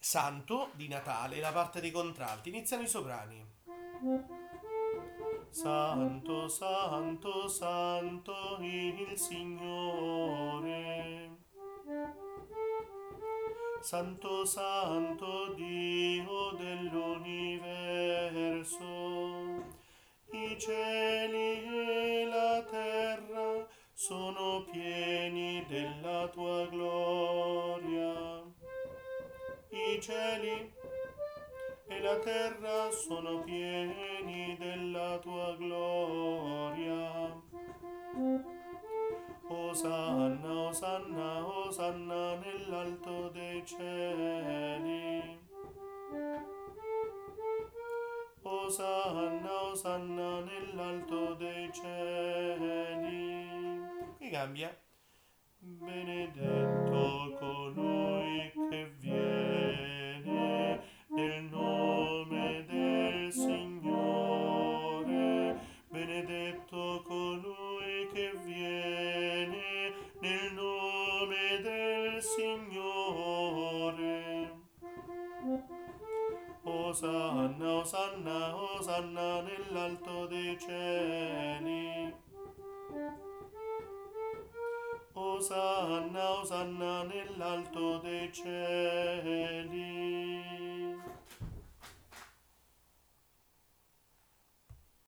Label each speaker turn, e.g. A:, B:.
A: Santo di Natale, la parte dei contralti. Iniziano i soprani. Santo, santo, santo il Signore. Santo, santo Dio dell'universo. I cieli e la terra sono pieni della tua gloria. I cieli e la terra sono pieni della tua gloria. Osanna, osanna, osanna nell'alto dei cieli. Osanna, osanna nell'alto dei cieli. Qui cambia. Benedetto colui che viene nel nome del Signore. Benedetto colui che viene nel nome del Signore. Osanna, osanna, osanna nell'alto dei cieli. Osanna, osanna nell'alto dei cieli.